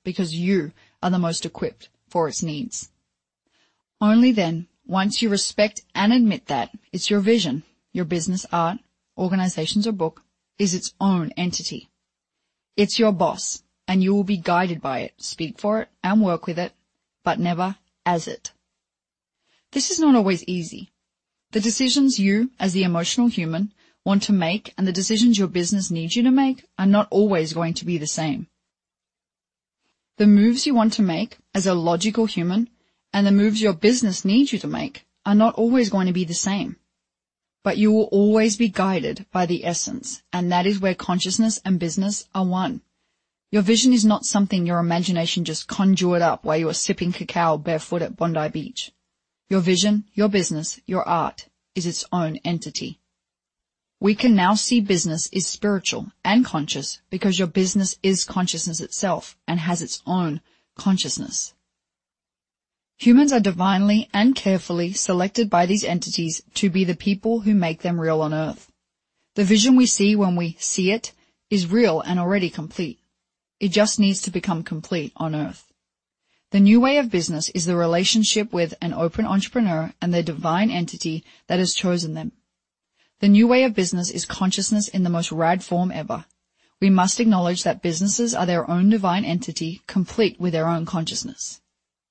because you are the most equipped for its needs. Only then, once you respect and admit that it's your vision, your business, art, organizations, or book, is its own entity. It's your boss, and you will be guided by it, speak for it, and work with it, but never as it. This is not always easy. The decisions you, as the emotional human, want to make and the decisions your business needs you to make are not always going to be the same. The moves you want to make as a logical human and the moves your business needs you to make are not always going to be the same. But you will always be guided by the essence, and that is where consciousness and business are one. Your vision is not something your imagination just conjured up while you are sipping cacao barefoot at Bondi Beach. Your vision, your business, your art is its own entity. We can now see business is spiritual and conscious because your business is consciousness itself and has its own consciousness. Humans are divinely and carefully selected by these entities to be the people who make them real on earth. The vision we see when we see it is real and already complete. It just needs to become complete on earth. The new way of business is the relationship with an open entrepreneur and the divine entity that has chosen them. The new way of business is consciousness in the most rad form ever. We must acknowledge that businesses are their own divine entity, complete with their own consciousness.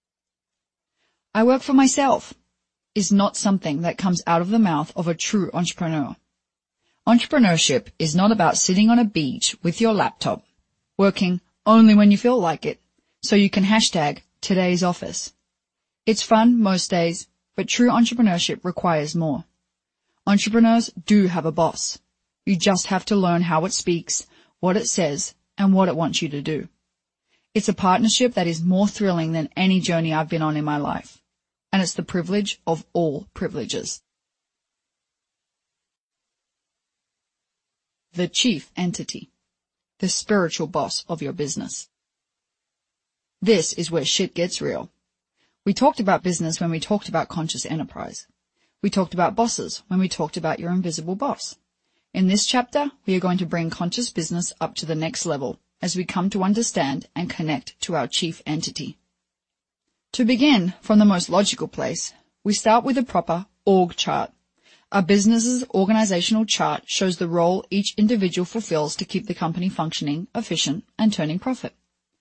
I work for myself is not something that comes out of the mouth of a true entrepreneur. Entrepreneurship is not about sitting on a beach with your laptop, working only when you feel like it, so you can hashtag today's office. It's fun most days, but true entrepreneurship requires more. Entrepreneurs do have a boss. You just have to learn how it speaks, what it says, and what it wants you to do. It's a partnership that is more thrilling than any journey I've been on in my life. And it's the privilege of all privileges. The chief entity. The spiritual boss of your business. This is where shit gets real. We talked about business when we talked about conscious enterprise. We talked about bosses when we talked about your invisible boss. In this chapter, we are going to bring conscious business up to the next level as we come to understand and connect to our chief entity. To begin from the most logical place, we start with a proper org chart. A business's organizational chart shows the role each individual fulfills to keep the company functioning, efficient, and turning profit.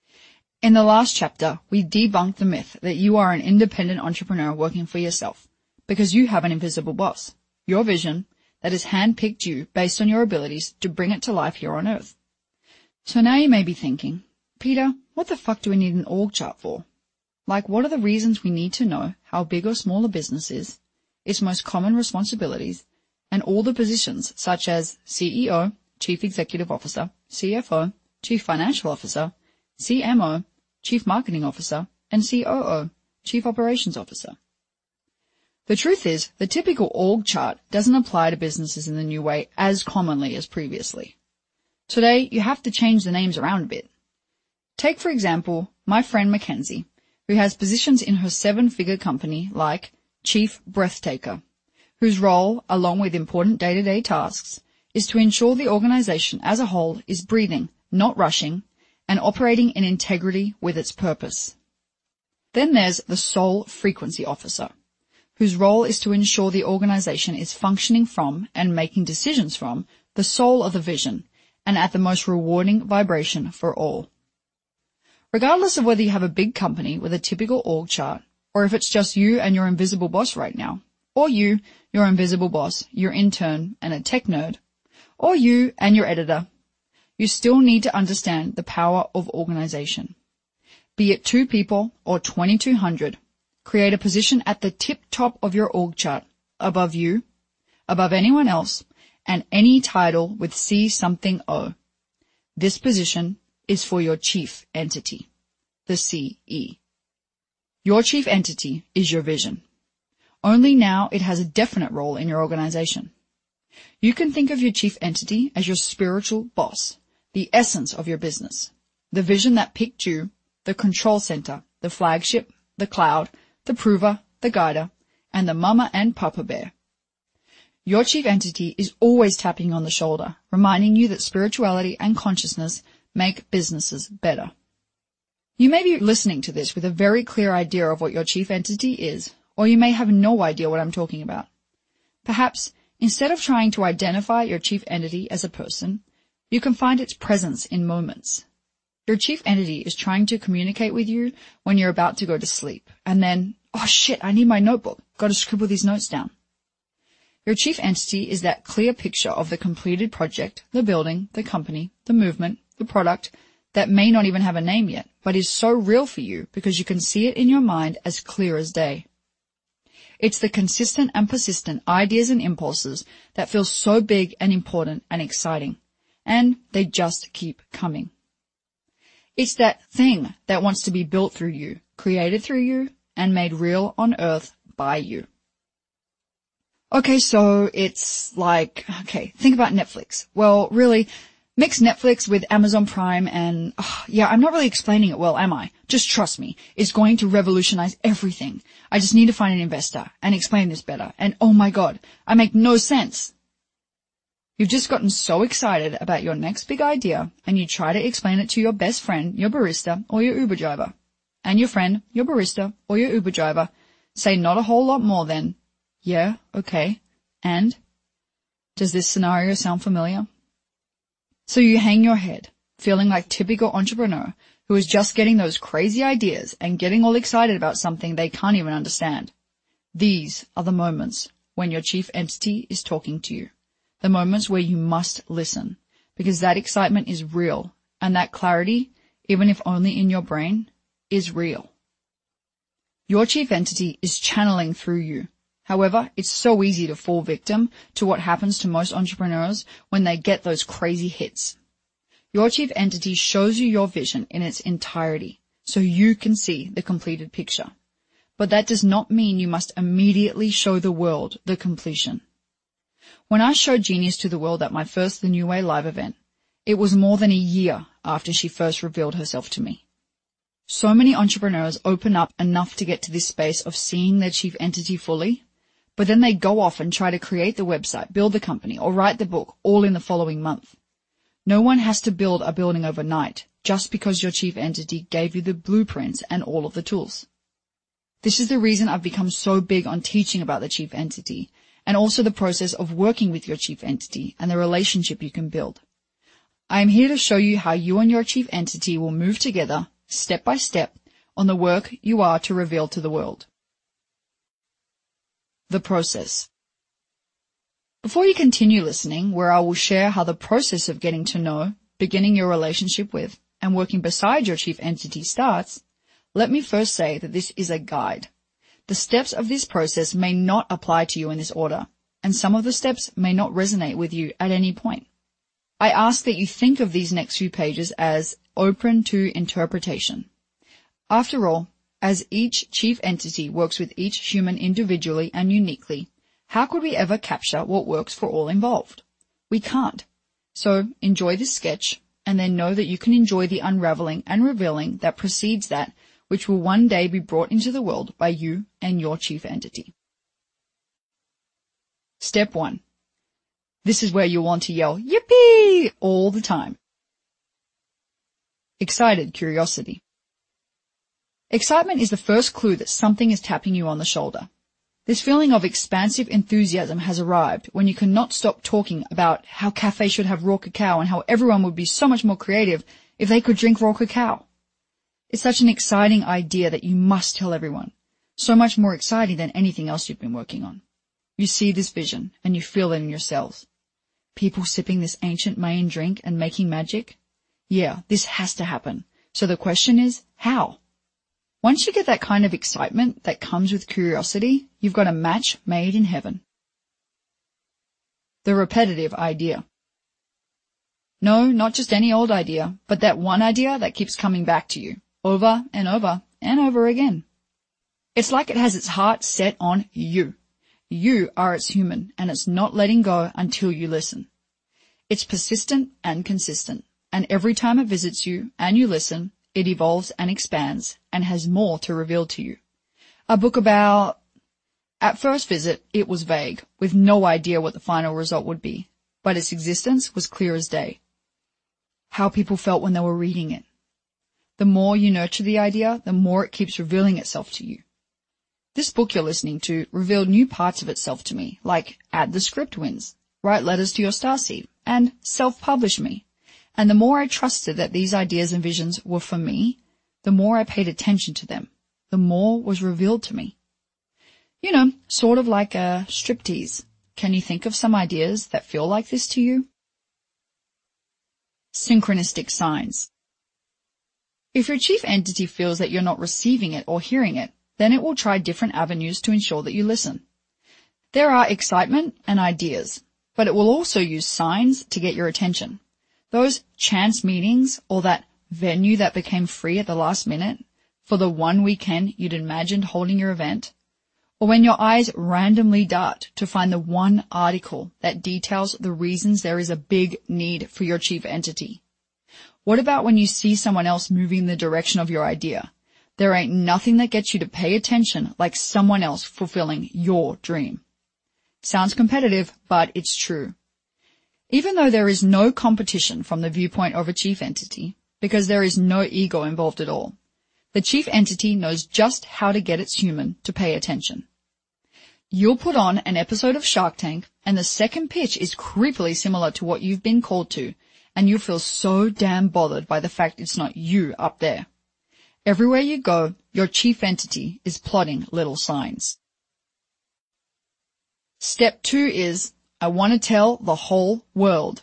In the last chapter, we debunked the myth that you are an independent entrepreneur working for yourself because you have an invisible boss, your vision, that has handpicked you based on your abilities to bring it to life here on Earth. So now you may be thinking, Peter, what the fuck do we need an org chart for? Like, what are the reasons we need to know how big or small a business is, its most common responsibilities, and all the positions such as CEO, Chief Executive Officer, CFO, Chief Financial Officer, CMO, Chief Marketing Officer, and COO, Chief Operations Officer? The truth is, the typical org chart doesn't apply to businesses in the new way as commonly as previously. Today, you have to change the names around a bit. Take, for example, my friend Mackenzie, who has positions in her 7-figure company like Chief Breathtaker, whose role, along with important day-to-day tasks, is to ensure the organization as a whole is breathing, not rushing, and operating in integrity with its purpose. Then there's the Soul Frequency Officer, whose role is to ensure the organization is functioning from and making decisions from the soul of the vision and at the most rewarding vibration for all. Regardless of whether you have a big company with a typical org chart, or if it's just you and your invisible boss right now, or you, your invisible boss, your intern, and a tech nerd, or you and your editor, you still need to understand the power of organization. Be it 2 people or 2,200, create a position at the tip top of your org chart, above you, above anyone else, and any title with C something O. This position is for your chief entity, the CE. Your chief entity is your vision. Only now it has a definite role in your organization. You can think of your chief entity as your spiritual boss, the essence of your business, the vision that picked you, the control center, the flagship, the cloud, the prover, the guider, and the mama and papa bear. Your chief entity is always tapping you on the shoulder, reminding you that spirituality and consciousness make businesses better. You may be listening to this with a very clear idea of what your chief entity is, or you may have no idea what I'm talking about. Perhaps, instead of trying to identify your chief entity as a person, you can find its presence in moments. Your chief entity is trying to communicate with you when you're about to go to sleep, and then, oh shit, I need my notebook, gotta scribble these notes down. Your chief entity is that clear picture of the completed project, the building, the company, the movement, the product, that may not even have a name yet, but is so real for you because you can see it in your mind as clear as day. It's the consistent and persistent ideas and impulses that feel so big and important and exciting, and they just keep coming. It's that thing that wants to be built through you, created through you, and made real on earth by you. Okay, so it's like, think about Netflix. Well, really, mix Netflix with Amazon Prime and, I'm not really explaining it well, am I? Just trust me. It's going to revolutionize everything. I just need to find an investor and explain this better. And oh my God, I make no sense. You've just gotten so excited about your next big idea and you try to explain it to your best friend, your barista, or your Uber driver. And your friend, your barista, or your Uber driver say not a whole lot more than, yeah, okay, and? Does this scenario sound familiar? So you hang your head, feeling like typical entrepreneur who is just getting those crazy ideas and getting all excited about something they can't even understand. These are the moments when your chief entity is talking to you, the moments where you must listen, because that excitement is real, and that clarity, even if only in your brain, is real. Your chief entity is channeling through you. However, it's so easy to fall victim to what happens to most entrepreneurs when they get those crazy hits. Your chief entity shows you your vision in its entirety, so you can see the completed picture. But that does not mean you must immediately show the world the completion. When I showed Genius to the world at my first The New Way Live event, it was more than a year after she first revealed herself to me. So many entrepreneurs open up enough to get to this space of seeing their chief entity fully, but then they go off and try to create the website, build the company, or write the book all in the following month. No one has to build a building overnight just because your chief entity gave you the blueprints and all of the tools. This is the reason I've become so big on teaching about the chief entity and also the process of working with your chief entity and the relationship you can build. I am here to show you how you and your chief entity will move together, step by step, on the work you are to reveal to the world. The process. Before you continue listening, where I will share how the process of getting to know, beginning your relationship with, and working beside your chief entity starts, let me first say that this is a guide. The steps of this process may not apply to you in this order, and some of the steps may not resonate with you at any point. I ask that you think of these next few pages as open to interpretation. After all, as each chief entity works with each human individually and uniquely, how could we ever capture what works for all involved? We can't. So enjoy this sketch, and then know that you can enjoy the unraveling and revealing that precedes that, which will one day be brought into the world by you and your chief entity. Step 1. This is where you'll want to yell, yippee, all the time. Excited curiosity. Excitement is the first clue that something is tapping you on the shoulder. This feeling of expansive enthusiasm has arrived when you cannot stop talking about how cafes should have raw cacao and how everyone would be so much more creative if they could drink raw cacao. It's such an exciting idea that you must tell everyone, so much more exciting than anything else you've been working on. You see this vision and you feel it in your cells. People sipping this ancient Mayan drink and making magic? Yeah, this has to happen. So the question is, how? Once you get that kind of excitement that comes with curiosity, you've got a match made in heaven. The repetitive idea. No, not just any old idea, but that one idea that keeps coming back to you, over and over and over again. It's like it has its heart set on you. You are its human, and it's not letting go until you listen. It's persistent and consistent, and every time it visits you and you listen, it evolves and expands and has more to reveal to you. A book about... At first visit, it was vague, with no idea what the final result would be, but its existence was clear as day. How people felt when they were reading it. The more you nurture the idea, the more it keeps revealing itself to you. This book you're listening to revealed new parts of itself to me, like add the script wins, write letters to your starseed, and self-publish me. And the more I trusted that these ideas and visions were for me, the more I paid attention to them, the more was revealed to me. You know, sort of like a striptease. Can you think of some ideas that feel like this to you? Synchronistic signs. If your chief entity feels that you're not receiving it or hearing it, then it will try different avenues to ensure that you listen. There are excitement and ideas, but it will also use signs to get your attention. Those chance meetings or that venue that became free at the last minute for the one weekend you'd imagined holding your event, or when your eyes randomly dart to find the one article that details the reasons there is a big need for your chief entity. What about when you see someone else moving in the direction of your idea? There ain't nothing that gets you to pay attention like someone else fulfilling your dream. Sounds competitive, but it's true. Even though there is no competition from the viewpoint of a chief entity, because there is no ego involved at all, the chief entity knows just how to get its human to pay attention. You'll put on an episode of Shark Tank, and the second pitch is creepily similar to what you've been called to, and you feel so damn bothered by the fact it's not you up there. Everywhere you go, your chief entity is plotting little signs. Step 2 is, I want to tell the whole world.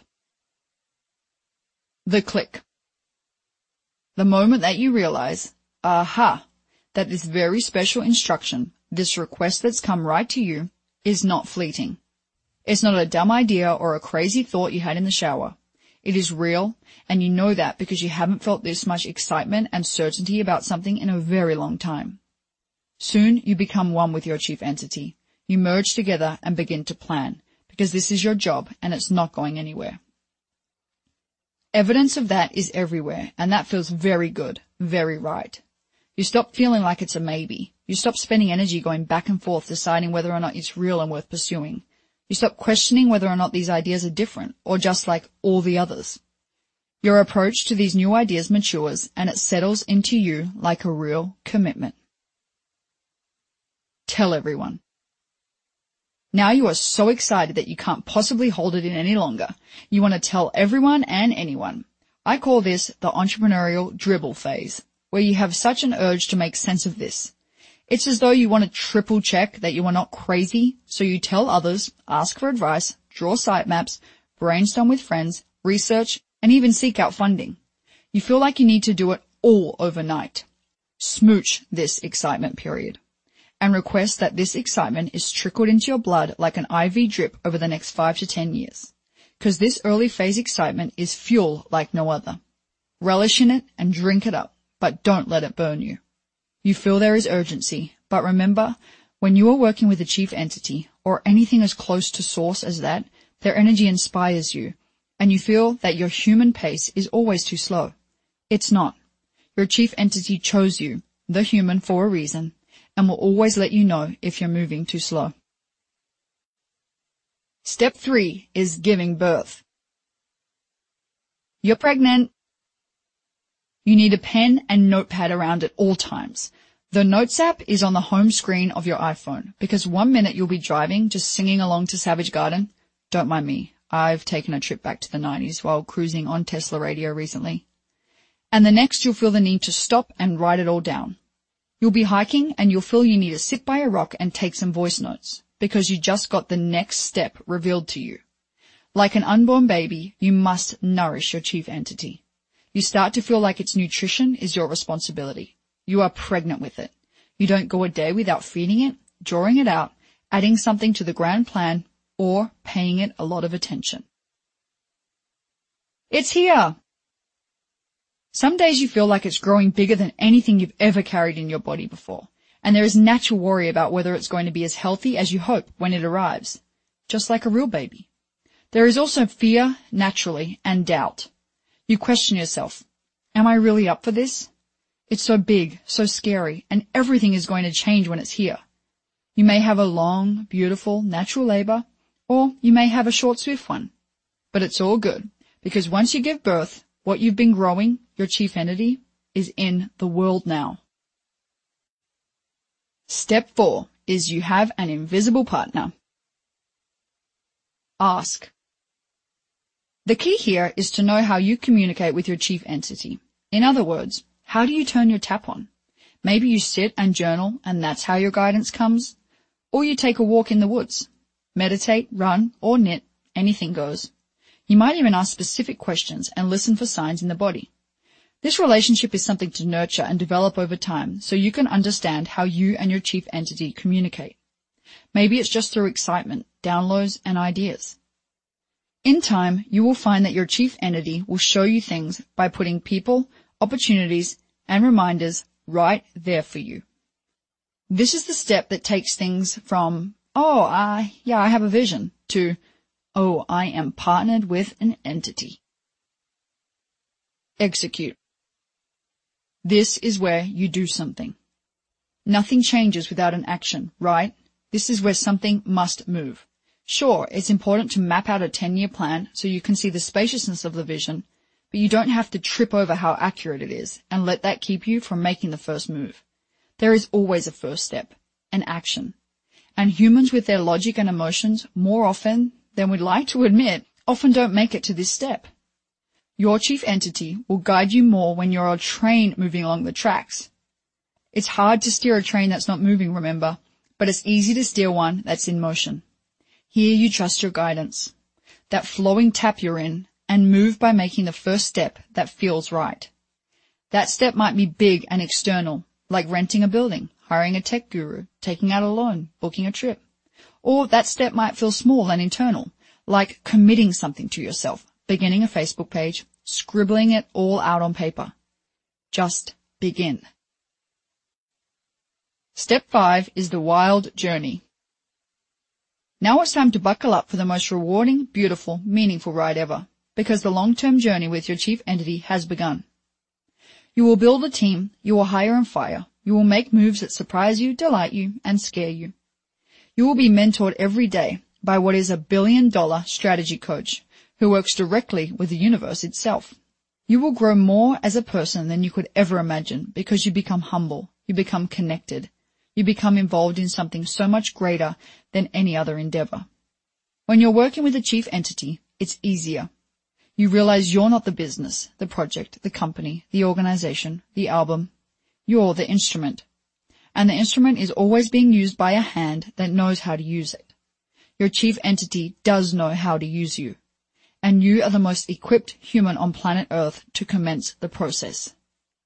The click. The moment that you realize, aha, that this very special instruction, this request that's come right to you, is not fleeting. It's not a dumb idea or a crazy thought you had in the shower. It is real, and you know that because you haven't felt this much excitement and certainty about something in a very long time. Soon you become one with your chief entity. You merge together and begin to plan, because this is your job and it's not going anywhere. Evidence of that is everywhere, and that feels very good, very right. You stop feeling like it's a maybe. You stop spending energy going back and forth deciding whether or not it's real and worth pursuing. You stop questioning whether or not these ideas are different or just like all the others. Your approach to these new ideas matures and it settles into you like a real commitment. Tell everyone. Now you are so excited that you can't possibly hold it in any longer. You want to tell everyone and anyone. I call this the entrepreneurial dribble phase, where you have such an urge to make sense of this. It's as though you want to triple check that you are not crazy, so you tell others, ask for advice, draw sitemaps, brainstorm with friends, research, and even seek out funding. You feel like you need to do it all overnight. Smooch this excitement period, and request that this excitement is trickled into your blood like an IV drip over the next 5 to 10 years. Because this early phase excitement is fuel like no other. Relish in it and drink it up, but don't let it burn you. You feel there is urgency, but remember, when you are working with a chief entity, or anything as close to source as that, their energy inspires you, and you feel that your human pace is always too slow. It's not. Your chief entity chose you, the human, for a reason, and will always let you know if you're moving too slow. Step 3 is giving birth. You're pregnant. You need a pen and notepad around at all times. The Notes app is on the home screen of your iPhone because one minute you'll be driving, just singing along to Savage Garden. Don't mind me. I've taken a trip back to the 90s while cruising on Tesla radio recently. And the next you'll feel the need to stop and write it all down. You'll be hiking and you'll feel you need to sit by a rock and take some voice notes because you just got the next step revealed to you. Like an unborn baby, you must nourish your chief entity. You start to feel like its nutrition is your responsibility. You are pregnant with it. You don't go a day without feeding it, drawing it out, adding something to the grand plan, or paying it a lot of attention. It's here. Some days you feel like it's growing bigger than anything you've ever carried in your body before, and there is natural worry about whether it's going to be as healthy as you hope when it arrives, just like a real baby. There is also fear, naturally, and doubt. You question yourself, am I really up for this? It's so big, so scary, and everything is going to change when it's here. You may have a long, beautiful, natural labor, or you may have a short, swift one. But it's all good, because once you give birth, what you've been growing, your chief entity, is in the world now. Step 4 is you have an invisible partner. Ask. The key here is to know how you communicate with your chief entity. In other words, how do you turn your tap on? Maybe you sit and journal and that's how your guidance comes. Or you take a walk in the woods. Meditate, run, or knit, anything goes. You might even ask specific questions and listen for signs in the body. This relationship is something to nurture and develop over time so you can understand how you and your chief entity communicate. Maybe it's just through excitement, downloads, and ideas. In time, you will find that your chief entity will show you things by putting people, opportunities, and reminders right there for you. This is the step that takes things from, I have a vision, to, I am partnered with an entity. Execute. This is where you do something. Nothing changes without an action, right? This is where something must move. Sure, it's important to map out a 10-year plan so you can see the spaciousness of the vision, but you don't have to trip over how accurate it is and let that keep you from making the first move. There is always a first step, an action. And humans with their logic and emotions, more often than we'd like to admit, often don't make it to this step. Your chief entity will guide you more when you're a train moving along the tracks. It's hard to steer a train that's not moving, remember, but it's easy to steer one that's in motion. Here you trust your guidance, that flowing tap you're in, and move by making the first step that feels right. That step might be big and external, like renting a building, hiring a tech guru, taking out a loan, booking a trip. Or that step might feel small and internal, like committing something to yourself, beginning a Facebook page, scribbling it all out on paper. Just begin. Step 5 is the wild journey. Now it's time to buckle up for the most rewarding, beautiful, meaningful ride ever, because the long-term journey with your chief entity has begun. You will build a team, you will hire and fire, you will make moves that surprise you, delight you, and scare you. You will be mentored every day by what is a billion-dollar strategy coach who works directly with the universe itself. You will grow more as a person than you could ever imagine because you become humble, you become connected, you become involved in something so much greater than any other endeavor. When you're working with a chief entity, it's easier. You realize you're not the business, the project, the company, the organization, the album. You're the instrument. And the instrument is always being used by a hand that knows how to use it. Your chief entity does know how to use you. And you are the most equipped human on planet Earth to commence the process.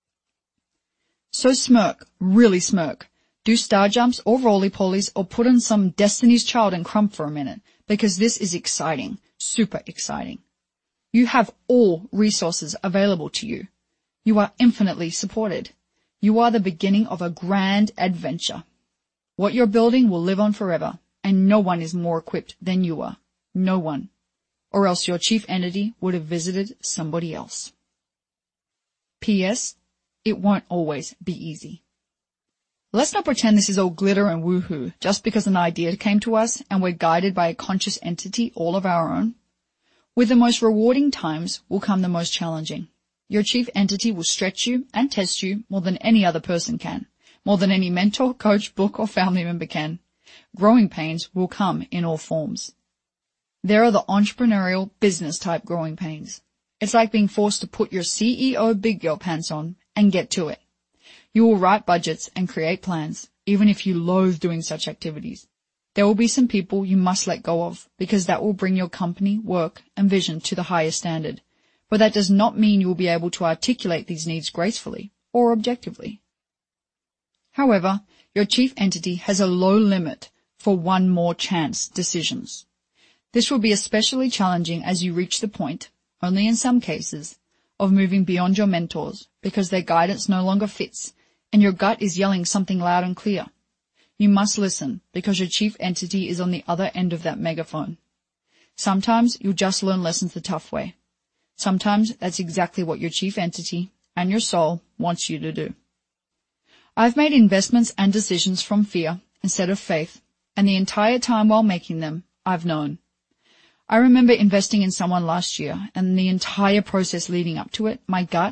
So smirk, really smirk. Do star jumps or roly-polies or put on some Destiny's Child and crump for a minute, because this is exciting, super exciting. You have all resources available to you. You are infinitely supported. You are the beginning of a grand adventure. What you're building will live on forever, and no one is more equipped than you are. No one. Or else your chief entity would have visited somebody else. P.S. It won't always be easy. Let's not pretend this is all glitter and woohoo just because an idea came to us and we're guided by a conscious entity all of our own. With the most rewarding times will come the most challenging. Your chief entity will stretch you and test you more than any other person can, more than any mentor, coach, book, or family member can. Growing pains will come in all forms. There are the entrepreneurial, business-type growing pains. It's like being forced to put your CEO big girl pants on and get to it. You will write budgets and create plans, even if you loathe doing such activities. There will be some people you must let go of, because that will bring your company, work, and vision to the highest standard. But that does not mean you will be able to articulate these needs gracefully or objectively. However, your chief entity has a low limit for one more chance decisions. This will be especially challenging as you reach the point, only in some cases, of moving beyond your mentors because their guidance no longer fits and your gut is yelling something loud and clear. You must listen because your chief entity is on the other end of that megaphone. Sometimes you'll just learn lessons the tough way. Sometimes that's exactly what your chief entity and your soul wants you to do. I've made investments and decisions from fear instead of faith, and the entire time while making them, I've known. I remember investing in someone last year, and the entire process leading up to it, my gut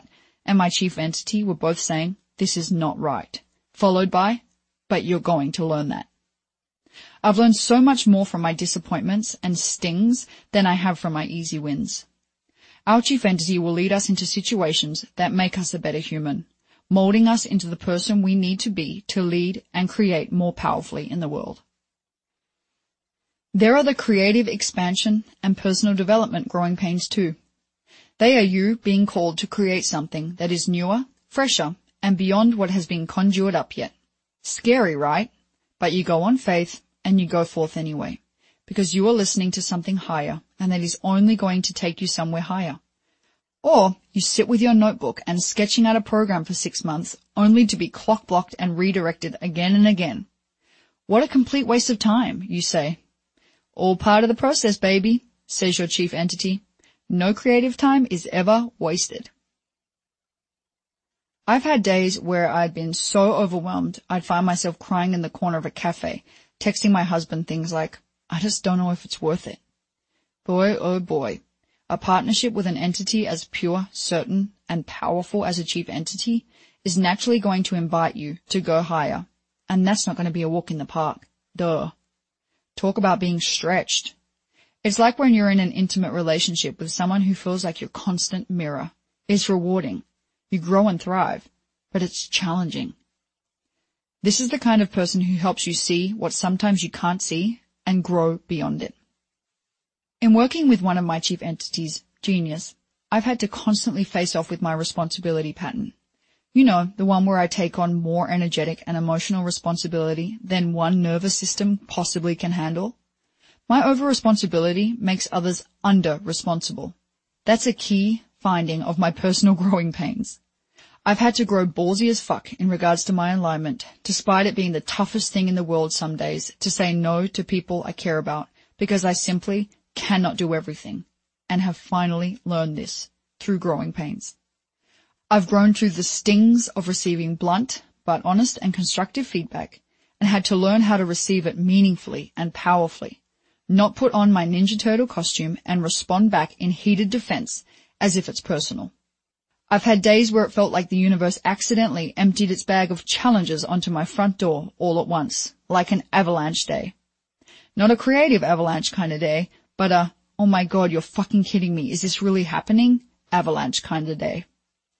and my chief entity were both saying, "This is not right," followed by, "But you're going to learn that." I've learned so much more from my disappointments and stings than I have from my easy wins. Our chief entity will lead us into situations that make us a better human, molding us into the person we need to be to lead and create more powerfully in the world. There are the creative expansion and personal development growing pains too. They are you being called to create something that is newer, fresher, and beyond what has been conjured up yet. Scary, right? But you go on faith and you go forth anyway, because you are listening to something higher, and that is only going to take you somewhere higher. Or you sit with your notebook and sketching out a program for 6 months, only to be clock-blocked and redirected again and again. What a complete waste of time, you say. All part of the process, baby, says your chief entity. No creative time is ever wasted. I've had days where I'd been so overwhelmed I'd find myself crying in the corner of a cafe, texting my husband things like, "I just don't know if it's worth it." Boy, oh boy, a partnership with an entity as pure, certain, and powerful as a chief entity is naturally going to invite you to go higher, and that's not going to be a walk in the park. Duh. Talk about being stretched. It's like when you're in an intimate relationship with someone who feels like your constant mirror. It's rewarding. You grow and thrive, but it's challenging. This is the kind of person who helps you see what sometimes you can't see and grow beyond it. In working with one of my chief entities, Genius, I've had to constantly face off with my responsibility pattern. You know, the one where I take on more energetic and emotional responsibility than one nervous system possibly can handle. My over-responsibility makes others under-responsible. That's a key finding of my personal growing pains. I've had to grow ballsy as fuck in regards to my alignment, despite it being the toughest thing in the world some days to say no to people I care about, because I simply cannot do everything, and have finally learned this through growing pains. I've grown through the stings of receiving blunt but honest and constructive feedback, and had to learn how to receive it meaningfully and powerfully, not put on my Ninja Turtle costume and respond back in heated defense as if it's personal. I've had days where it felt like the universe accidentally emptied its bag of challenges onto my front door all at once, like an avalanche day. Not a creative avalanche kind of day, but a, "Oh my God, you're fucking kidding me, is this really happening?" avalanche kind of day.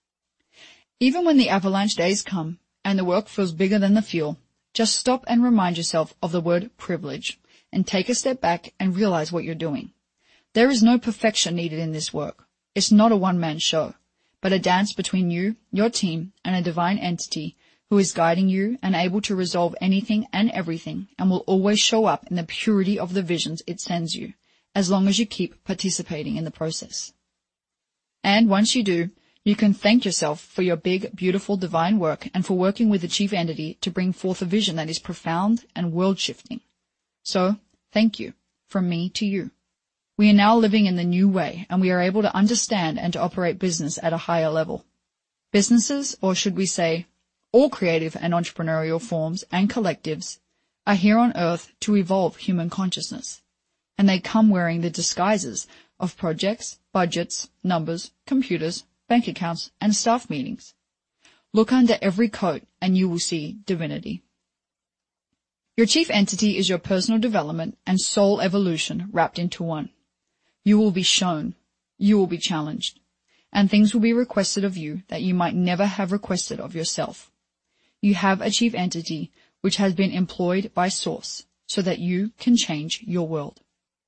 Even when the avalanche days come and the work feels bigger than the fuel, just stop and remind yourself of the word privilege and take a step back and realize what you're doing. There is no perfection needed in this work. It's not a one-man show, but a dance between you, your team, and a divine entity who is guiding you and able to resolve anything and everything, and will always show up in the purity of the visions it sends you, as long as you keep participating in the process. And once you do, you can thank yourself for your big, beautiful divine work and for working with the chief entity to bring forth a vision that is profound and world-shifting. So, thank you, from me to you. We are now living in the new way, and we are able to understand and to operate business at a higher level. Businesses, or should we say, all creative and entrepreneurial forms and collectives, are here on Earth to evolve human consciousness, and they come wearing the disguises of projects, budgets, numbers, computers, bank accounts, and staff meetings. Look under every coat and you will see divinity. Your chief entity is your personal development and soul evolution wrapped into one. You will be shown, you will be challenged, and things will be requested of you that you might never have requested of yourself. You have a chief entity which has been employed by Source so that you can change your world.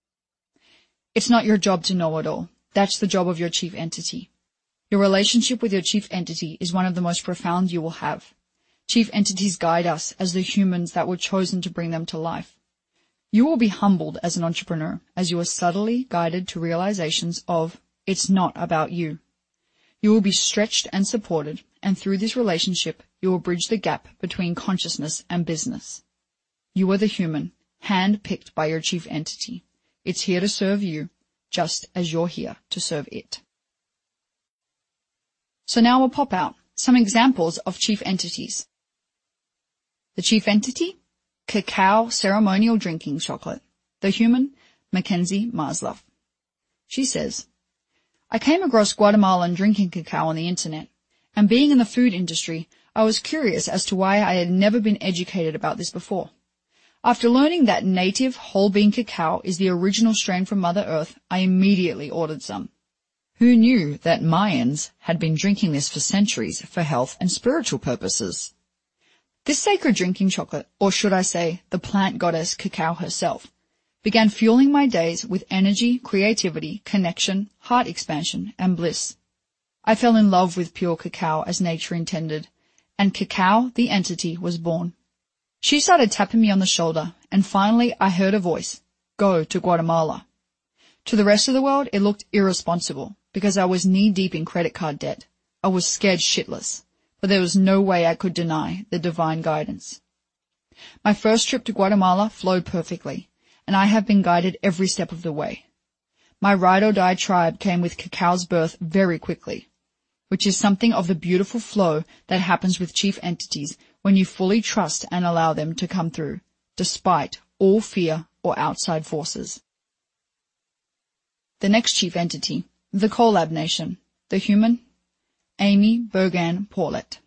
It's not your job to know it all. That's the job of your chief entity. Your relationship with your chief entity is one of the most profound you will have. Chief entities guide us as the humans that were chosen to bring them to life. You will be humbled as an entrepreneur as you are subtly guided to realizations of, it's not about you. You will be stretched and supported, and through this relationship, you will bridge the gap between consciousness and business. You are the human, hand-picked by your chief entity. It's here to serve you, just as you're here to serve it. So now we'll pop out some examples of chief entities. The chief entity, cacao ceremonial drinking chocolate. The human, Mackenzie Maslow. She says, I came across Guatemalan drinking cacao on the internet, And being in the food industry, I was curious as to why I had never been educated about this before. After learning that native whole bean cacao is the original strain from Mother Earth, I immediately ordered some. Who knew that Mayans had been drinking this for centuries for health and spiritual purposes? This sacred drinking chocolate, or should I say, the plant goddess cacao herself, began fueling my days with energy, creativity, connection, heart expansion, and bliss. I fell in love with pure cacao as nature intended, and Cacao, the entity, was born. She started tapping me on the shoulder, and finally I heard a voice, "Go to Guatemala." To the rest of the world, it looked irresponsible, because I was knee-deep in credit card debt. I was scared shitless, but there was no way I could deny the divine guidance. My first trip to Guatemala flowed perfectly, and I have been guided every step of the way. My ride-or-die tribe came with cacao's birth very quickly, which is something of the beautiful flow that happens with chief entities when you fully trust and allow them to come through, despite all fear or outside forces. The next chief entity, the Collab Nation, the human, Amy Bergan Paulette.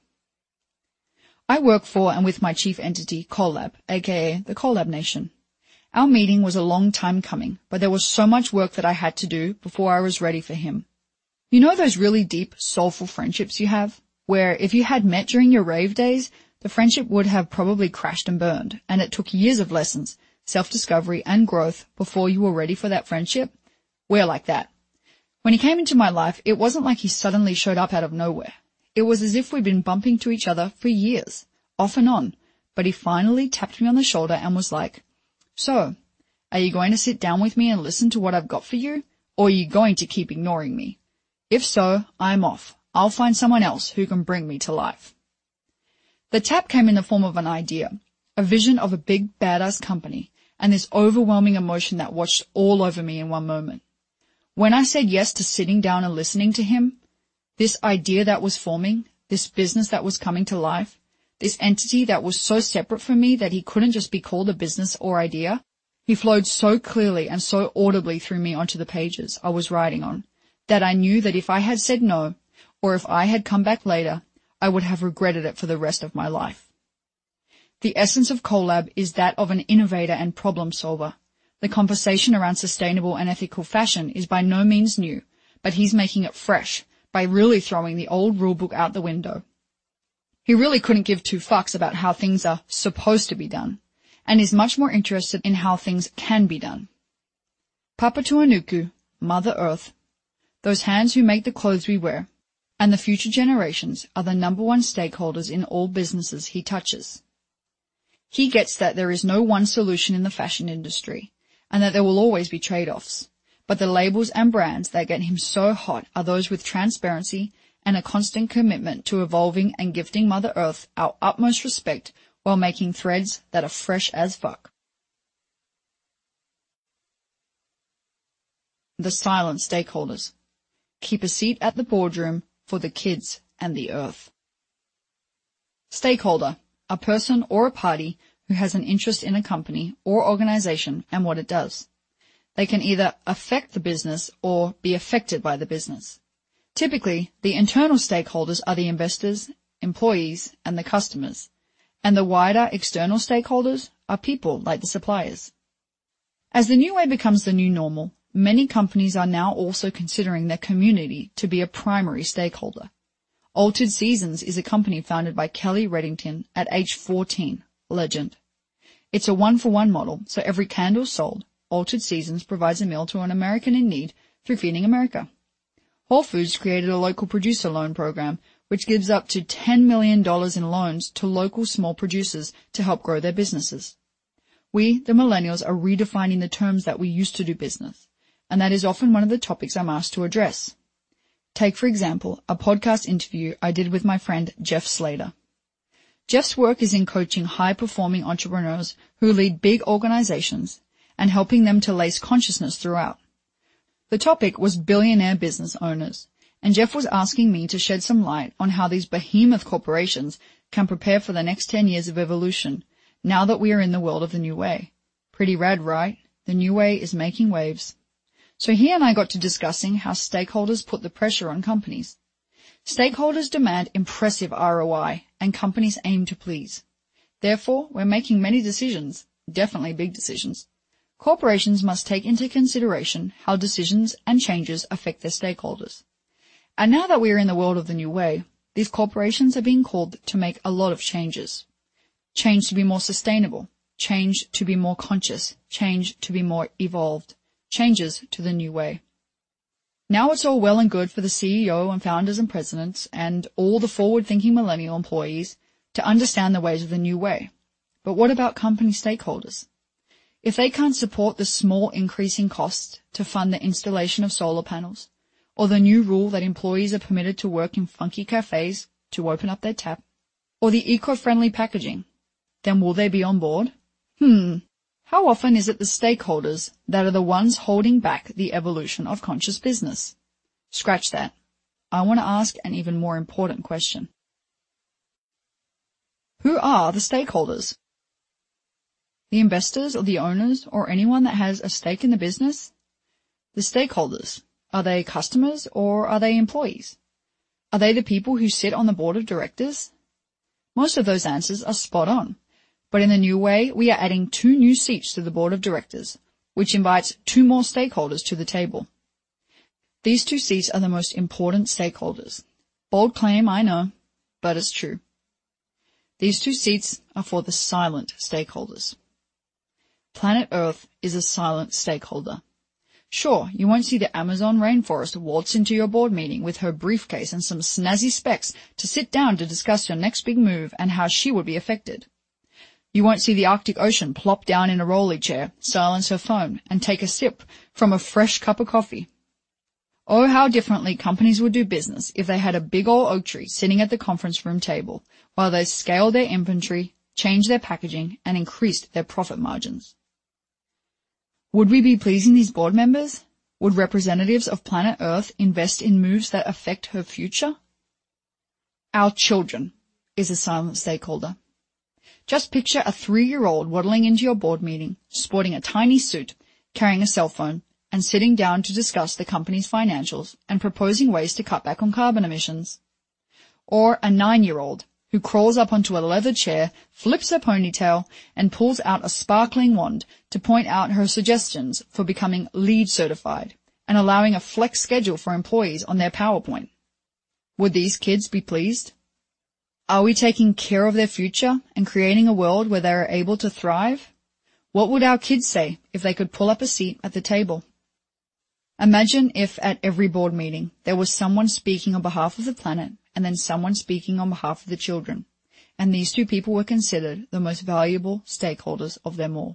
I work for and with my chief entity, Collab, aka the Collab Nation. Our meeting was a long time coming, but there was so much work that I had to do before I was ready for him. You know those really deep, soulful friendships you have, where if you had met during your rave days, the friendship would have probably crashed and burned, and it took years of lessons, self-discovery, and growth before you were ready for that friendship? We're like that. When he came into my life, it wasn't like he suddenly showed up out of nowhere. It was as if we'd been bumping to each other for years, off and on, but he finally tapped me on the shoulder and was like, "So, are you going to sit down with me and listen to what I've got for you, or are you going to keep ignoring me? If so, I'm off. I'll find someone else who can bring me to life." The tap came in the form of an idea, a vision of a big badass company, and this overwhelming emotion that washed all over me in one moment. When I said yes to sitting down and listening to him, this idea that was forming, this business that was coming to life, this entity that was so separate from me that he couldn't just be called a business or idea, he flowed so clearly and so audibly through me onto the pages I was writing on, that I knew that if I had said no, or if I had come back later, I would have regretted it for the rest of my life. The essence of Collab is that of an innovator and problem solver. The conversation around sustainable and ethical fashion is by no means new, but he's making it fresh by really throwing the old rulebook out the window. He really couldn't give two fucks about how things are supposed to be done, and is much more interested in how things can be done. Papatuanuku, Mother Earth, those hands who make the clothes we wear, and the future generations are the number one stakeholders in all businesses he touches. He gets that there is no one solution in the fashion industry, and that there will always be trade-offs. But the labels and brands that get him so hot are those with transparency and a constant commitment to evolving and gifting Mother Earth our utmost respect while making threads that are fresh as fuck. The silent stakeholders. Keep a seat at the boardroom for the kids and the earth. Stakeholder, a person or a party who has an interest in a company or organization and what it does. They can either affect the business or be affected by the business. Typically, the internal stakeholders are the investors, employees, and the customers, and the wider external stakeholders are people like the suppliers. As the new way becomes the new normal, many companies are now also considering their community to be a primary stakeholder. Altered Seasons is a company founded by Kelly Reddington at age 14, legend. It's a one-for-one model, so every candle sold, Altered Seasons provides a meal to an American in need through Feeding America. Whole Foods created a local producer loan program, which gives up to $10 million in loans to local small producers to help grow their businesses. We, the millennials, are redefining the terms that we used to do business, and that is often one of the topics I'm asked to address. Take, for example, a podcast interview I did with my friend Jeff Slater. Jeff's work is in coaching high-performing entrepreneurs who lead big organizations and helping them to lace consciousness throughout. The topic was billionaire business owners, and Jeff was asking me to shed some light on how these behemoth corporations can prepare for the next 10 years of evolution now that we are in the world of the new way. Pretty rad, right? The new way is making waves. So he and I got to discussing how stakeholders put the pressure on companies. Stakeholders demand impressive ROI, and companies aim to please. Therefore, when making many decisions, definitely big decisions, corporations must take into consideration how decisions and changes affect their stakeholders. And now that we are in the world of the new way, these corporations are being called to make a lot of changes. Change to be more sustainable, change to be more conscious, change to be more evolved, changes to the new way. Now it's all well and good for the CEO and founders and presidents and all the forward-thinking millennial employees to understand the ways of the new way. But what about company stakeholders? If they can't support the small increase in cost to fund the installation of solar panels, or the new rule that employees are permitted to work in funky cafes to open up their tap, or the eco-friendly packaging, then will they be on board? How often is it the stakeholders that are the ones holding back the evolution of conscious business? Scratch that. I want to ask an even more important question. Who are the stakeholders? The investors or the owners or anyone that has a stake in the business? The stakeholders, are they customers or are they employees? Are they the people who sit on the board of directors? Most of those answers are spot on. But in the new way, we are adding 2 new seats to the board of directors, which invites 2 more stakeholders to the table. These 2 seats are the most important stakeholders. Bold claim, I know, but it's true. These 2 seats are for the silent stakeholders. Planet Earth is a silent stakeholder. Sure, you won't see the Amazon rainforest waltz into your board meeting with her briefcase and some snazzy specs to sit down to discuss your next big move and how she would be affected. You won't see the Arctic Ocean plop down in a rolly chair, silence her phone, and take a sip from a fresh cup of coffee. Oh, how differently companies would do business if they had a big old oak tree sitting at the conference room table while they scaled their inventory, changed their packaging, and increased their profit margins. Would we be pleasing these board members? Would representatives of planet Earth invest in moves that affect her future? Our children is a silent stakeholder. Just picture a 3-year-old waddling into your board meeting, sporting a tiny suit, carrying a cell phone, and sitting down to discuss the company's financials and proposing ways to cut back on carbon emissions. Or a 9-year-old who crawls up onto a leather chair, flips her ponytail, and pulls out a sparkling wand to point out her suggestions for becoming LEED certified and allowing a flex schedule for employees on their PowerPoint. Would these kids be pleased? Are we taking care of their future and creating a world where they are able to thrive? What would our kids say if they could pull up a seat at the table? Imagine if at every board meeting there was someone speaking on behalf of the planet and then someone speaking on behalf of the children, and these 2 people were considered the most valuable stakeholders of them all.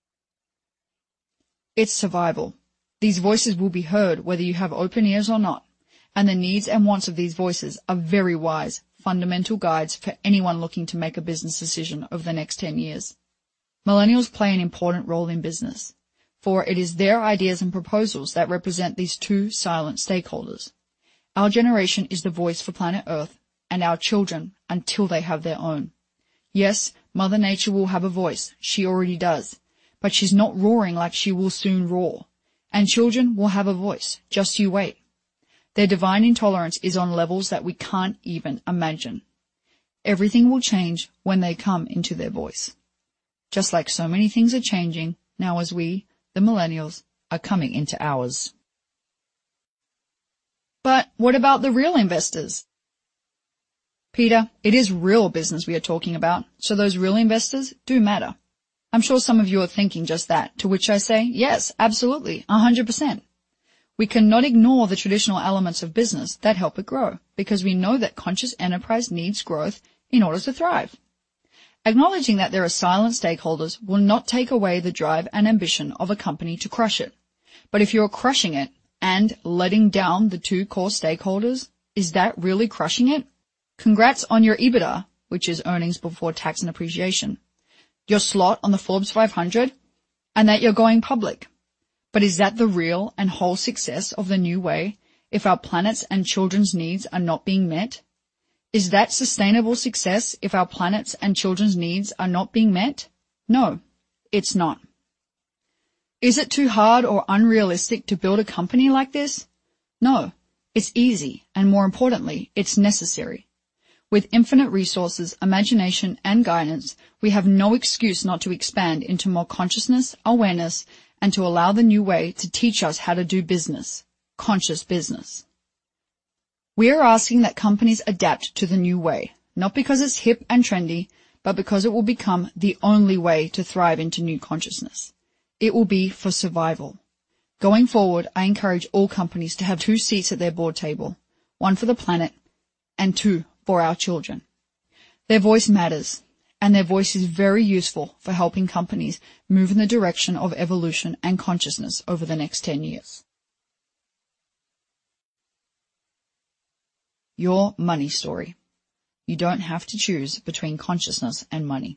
It's survival. These voices will be heard whether you have open ears or not, and the needs and wants of these voices are very wise, fundamental guides for anyone looking to make a business decision over the next 10 years. Millennials play an important role in business, for it is their ideas and proposals that represent these 2 silent stakeholders. Our generation is the voice for planet Earth and our children until they have their own. Yes, Mother Nature will have a voice. She already does. But she's not roaring like she will soon roar. And children will have a voice. Just you wait. Their divine intolerance is on levels that we can't even imagine. Everything will change when they come into their voice. Just like so many things are changing now as we, the millennials, are coming into ours. But what about the real investors? Peter, it is real business we are talking about, so those real investors do matter. I'm sure some of you are thinking just that, to which I say, yes, absolutely, 100%. We cannot ignore the traditional elements of business that help it grow, because we know that conscious enterprise needs growth in order to thrive. Acknowledging that there are silent stakeholders will not take away the drive and ambition of a company to crush it. But if you're crushing it and letting down the 2 core stakeholders, is that really crushing it? Congrats on your EBITDA, which is earnings before tax and appreciation, your slot on the Forbes 500, and that you're going public. But is that the real and whole success of the new way if our planet's and children's needs are not being met? Is that sustainable success if our planet's and children's needs are not being met? No, it's not. Is it too hard or unrealistic to build a company like this? No, It's easy, and more importantly, it's necessary. With infinite resources, imagination, and guidance, we have no excuse not to expand into more consciousness, awareness, and to allow the new way to teach us how to do business, conscious business. We are asking that companies adapt to the new way, not because it's hip and trendy, but because it will become the only way to thrive into new consciousness. It will be for survival. Going forward, I encourage all companies to have 2 seats at their board table, 1 for the planet and 2 for our children. Their voice matters, and their voice is very useful for helping companies move in the direction of evolution and consciousness over the next 10 years. Your money story. You don't have to choose between consciousness and money.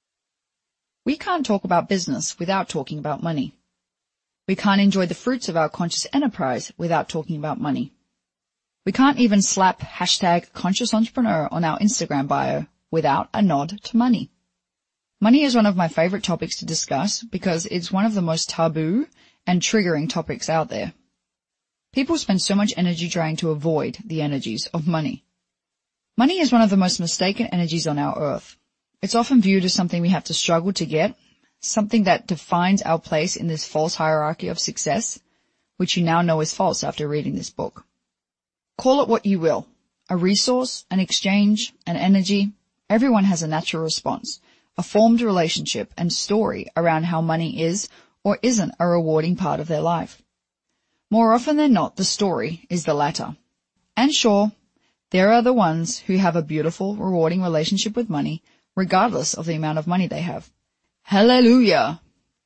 We can't talk about business without talking about money. We can't enjoy the fruits of our conscious enterprise without talking about money. We can't even slap #conscious entrepreneur on our Instagram bio without a nod to money. Money is one of my favorite topics to discuss because it's one of the most taboo and triggering topics out there. People spend so much energy trying to avoid the energies of money. Money is one of the most mistaken energies on our earth. It's often viewed as something we have to struggle to get, something that defines our place in this false hierarchy of success, which you now know is false after reading this book. Call it what you will, a resource, an exchange, an energy. Everyone has a natural response, a formed relationship and story around how money is or isn't a rewarding part of their life. More often than not, the story is the latter. And sure, there are the ones who have a beautiful, rewarding relationship with money, regardless of the amount of money they have. Hallelujah!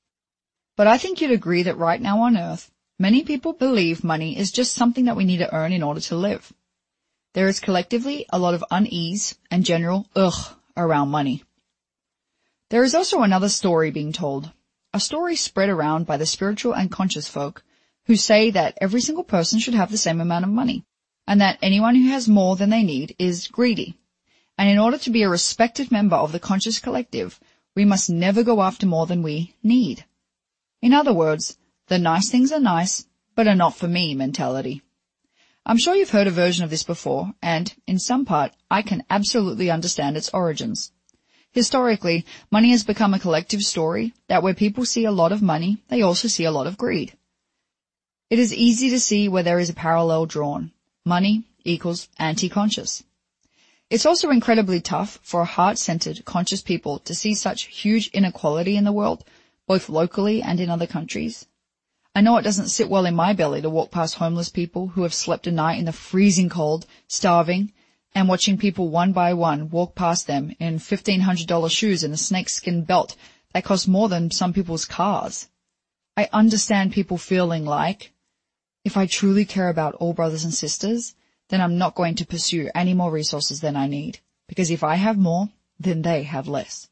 But I think you'd agree that right now on Earth, many people believe money is just something that we need to earn in order to live. There is collectively a lot of unease and general ugh around money. There is also another story being told, a story spread around by the spiritual and conscious folk who say that every single person should have the same amount of money, and that anyone who has more than they need is greedy. And in order to be a respected member of the conscious collective, we must never go after more than we need. In other words, the nice things are nice, but are not for me mentality. I'm sure you've heard a version of this before, and, in some part, I can absolutely understand its origins. Historically, money has become a collective story that where people see a lot of money, they also see a lot of greed. It is easy to see where there is a parallel drawn. Money equals anti-conscious. It's also incredibly tough for heart-centered, conscious people to see such huge inequality in the world, both locally and in other countries. I know it doesn't sit well in my belly to walk past homeless people who have slept a night in the freezing cold, starving, and watching people one by one walk past them in $1,500 shoes and a snakeskin belt that cost more than some people's cars. I understand people feeling like, if I truly care about all brothers and sisters, then I'm not going to pursue any more resources than I need, because if I have more, then they have less.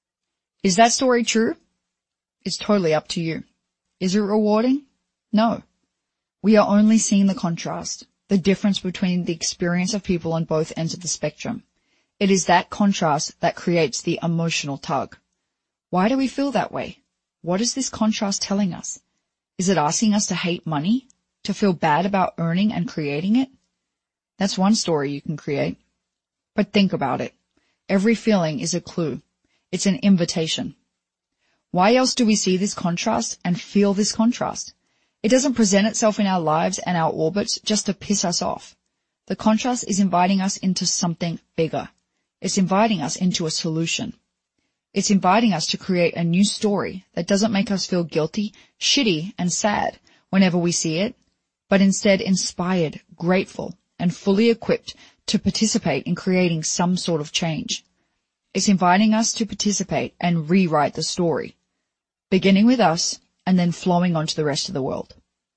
Is that story true? It's totally up to you. Is it rewarding? No. We are only seeing the contrast, the difference between the experience of people on both ends of the spectrum. It is that contrast that creates the emotional tug. Why do we feel that way? What is this contrast telling us? Is it asking us to hate money? To feel bad about earning and creating it? That's one story you can create. But think about it. Every feeling is a clue. It's an invitation. Why else do we see this contrast and feel this contrast? It doesn't present itself in our lives and our orbits just to piss us off. The contrast is inviting us into something bigger. It's inviting us into a solution. It's inviting us to create a new story that doesn't make us feel guilty, shitty, and sad whenever we see it, but instead inspired, grateful, and fully equipped to participate in creating some sort of change. It's inviting us to participate and rewrite the story, beginning with us and then flowing onto the rest of the world.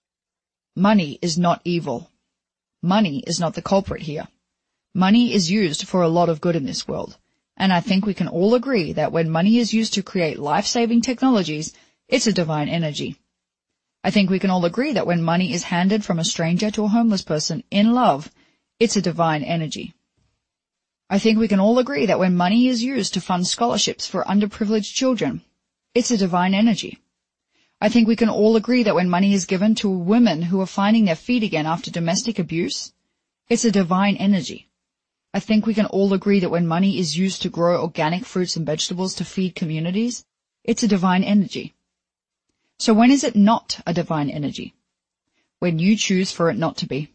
Money is not evil. Money is not the culprit here. Money is used for a lot of good in this world, and I think we can all agree that when money is used to create life-saving technologies, it's a divine energy. I think we can all agree that when money is handed from a stranger to a homeless person in love, it's a divine energy. I think we can all agree that when money is used to fund scholarships for underprivileged children, it's a divine energy. I think we can all agree that when money is given to women who are finding their feet again after domestic abuse, it's a divine energy. I think we can all agree that when money is used to grow organic fruits and vegetables to feed communities, it's a divine energy. So when is it not a divine energy? When you choose for it not to be.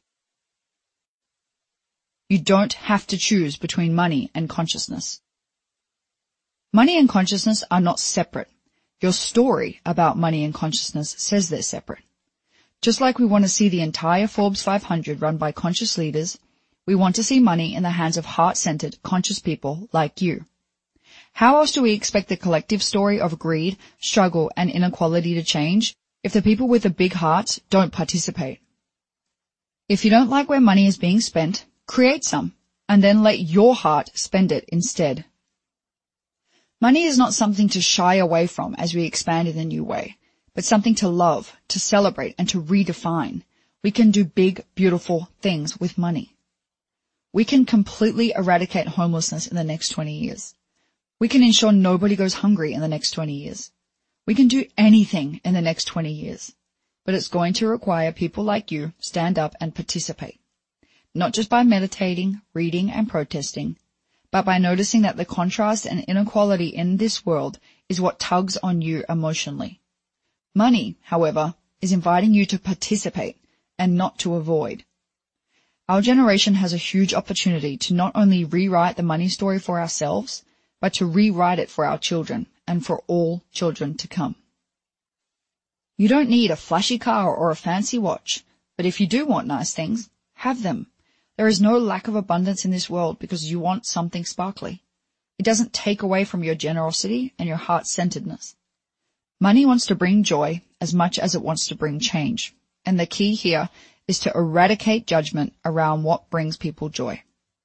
You don't have to choose between money and consciousness. Money and consciousness are not separate. Your story about money and consciousness says they're separate. Just like we want to see the entire Forbes 500 run by conscious leaders, we want to see money in the hands of heart-centered, conscious people like you. How else do we expect the collective story of greed, struggle, and inequality to change if the people with the big hearts don't participate? If you don't like where money is being spent, create some, and then let your heart spend it instead. Money is not something to shy away from as we expand in a new way, but something to love, to celebrate, and to redefine. We can do big, beautiful things with money. We can completely eradicate homelessness in the next 20 years. We can ensure nobody goes hungry in the next 20 years. We can do anything in the next 20 years. But it's going to require people like you stand up and participate. Not just by meditating, reading, and protesting, but by noticing that the contrast and inequality in this world is what tugs on you emotionally. Money, however, is inviting you to participate and not to avoid. Our generation has a huge opportunity to not only rewrite the money story for ourselves, but to rewrite it for our children and for all children to come. You don't need a flashy car or a fancy watch, but if you do want nice things, have them. There is no lack of abundance in this world because you want something sparkly. It doesn't take away from your generosity and your heart-centeredness. Money wants to bring joy as much as it wants to bring change, and the key here is to eradicate judgment around what brings people joy.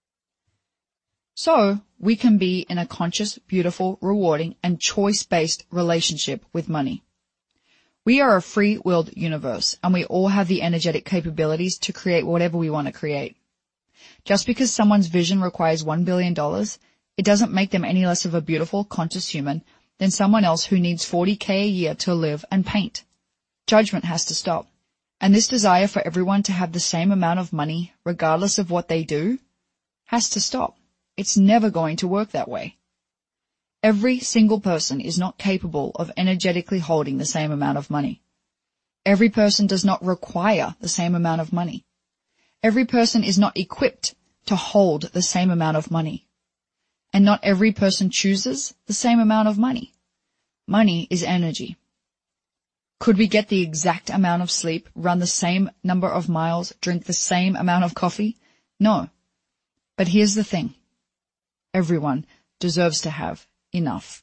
So, we can be in a conscious, beautiful, rewarding, and choice-based relationship with money. We are a free-willed universe, and we all have the energetic capabilities to create whatever we want to create. Just because someone's vision requires $1 billion, it doesn't make them any less of a beautiful, conscious human than someone else who needs $40,000 a year to live and paint. Judgment has to stop. And this desire for everyone to have the same amount of money, regardless of what they do, has to stop. It's never going to work that way. Every single person is not capable of energetically holding the same amount of money. Every person does not require the same amount of money. Every person is not equipped to hold the same amount of money. And not every person chooses the same amount of money. Money is energy. Could we get the exact amount of sleep, run the same number of miles, drink the same amount of coffee? No. But here's the thing. Everyone deserves to have enough.